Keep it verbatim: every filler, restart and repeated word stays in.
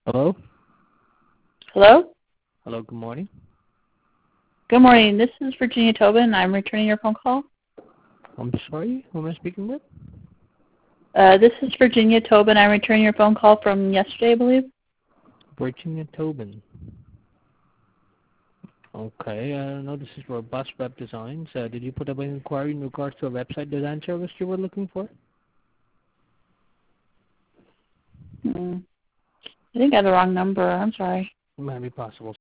Hello? Hello? Hello, good morning. Good morning. This is Virginia Tobin. I'm returning your phone call. I'm sorry, who am I speaking with? Uh, this is Virginia Tobin. I'm returning your phone call from yesterday, I believe. Virginia Tobin. Okay, uh, no, this is Robust Web Designs. Uh, did you put up an inquiry in regards to a website design service you were looking for? Hmm. I think I have the wrong number. I'm sorry. Might be possible.